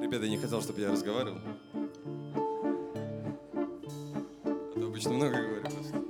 Ребята, я не хотел, чтобы я разговаривал. А то обычно много говорю просто.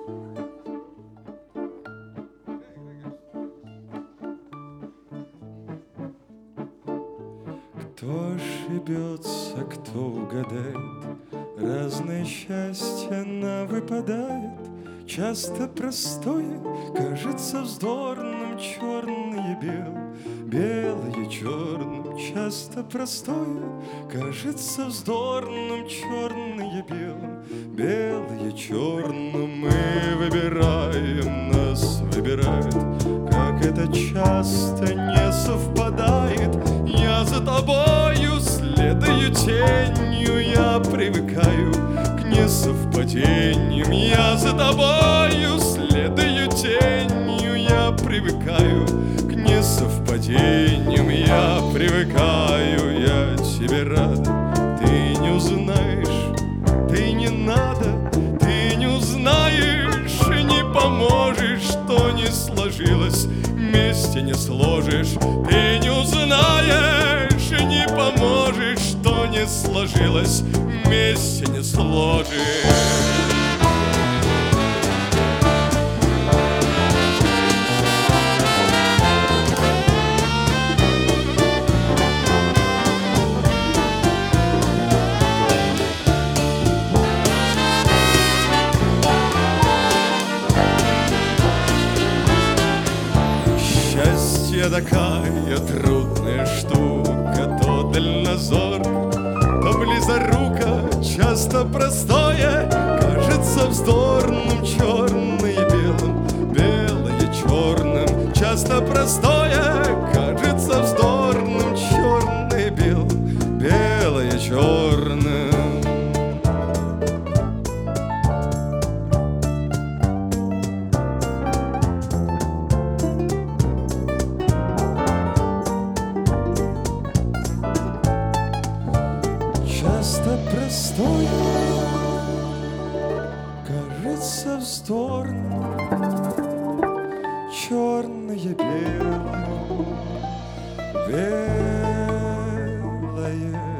Кто ошибется, кто угадает, разное счастье нам выпадает. Часто простое кажется вздорным, черное белым, белое черным. Часто простое кажется вздорным, черное белым, белое черным. Мы выбираем, нас выбирают, как это часто не совпадает. Я за тобою следую тенью, я привыкаю к несовпадениям. Я за тобою следую тенью, я привыкаю к несовпадениям. Я привыкаю, я тебе рад. Ты не узнаешь, ты не надо, ты не узнаешь и не поможешь, что не сложилось, вместе не сложишь. Ты не узнаешь и не поможешь, что не сложилось, вместе не сложишь. Счастье такая трудная штука, то дальнозорка, то близорука. Часто простое кажется вздорным, черное белым, белое черным. Часто простое кажется вздорным, черное белым, белое черным. Часто простое кажется вздорным, черное белое, белое